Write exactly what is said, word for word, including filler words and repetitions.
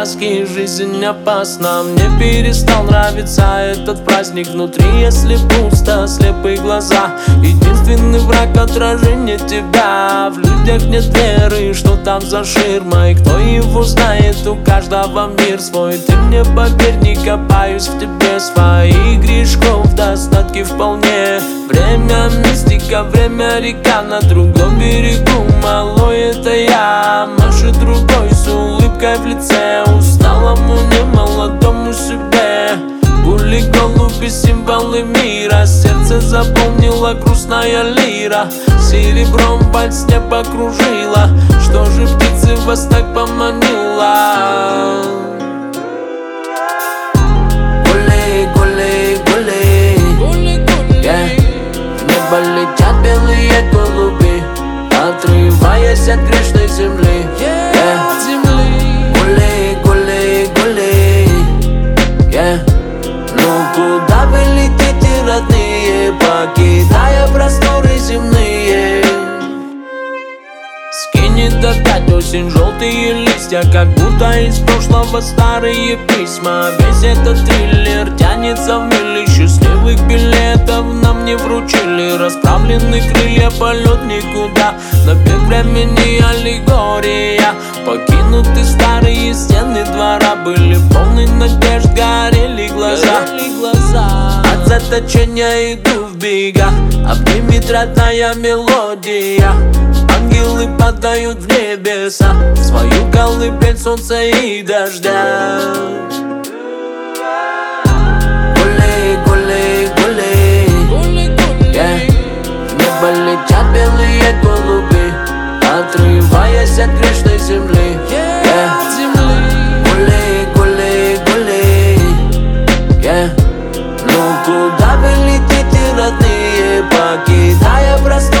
сказки, жизнь опасна. Мне перестал нравиться этот праздник. Внутри, если пусто, слепые глаза. Единственный враг — отражение тебя. В людях нет веры, что там за ширмой. Кто его знает, у каждого мир свой. Ты мне поверь, не копаюсь в тебе. Своих грешков достатки вполне. Время мистика, время река. На другом берегу малой это я. Машет другой с улыбкой в лице. Усталому немолодому себе. Пули, голуби, символы мира. Сердце заполнила грустная лира. Серебром вальс не покружила. Что же птицы вас так поманила? Гули, гули, гули, yeah. В небо летят белые голуби, отрываясь от грешной земли, yeah. Гули, гули, гули, yeah. Ну куда вы летите, родные, покидая просторы земные? Скинет опять осень желтые листья, как будто из прошлого старые письма. Весь этот триллер тянется в мили. Счастливых билетов нам не вручили. Расправлены крылья, полет никуда. Набег времени, аллегория. Покинуты старые стены двора. Были полны надежд, горели глаза. От заточения иду в бега. Обнимет родная мелодия. Ангелы падают в небеса, в свою колыбель солнца и дождя. Гули, гули, гули, yeah. В небо летят белые голуби, отрываясь от грешной земли, yeah. Гули, гули, гули, yeah. Ну куда вы летите, родные, покидая простор?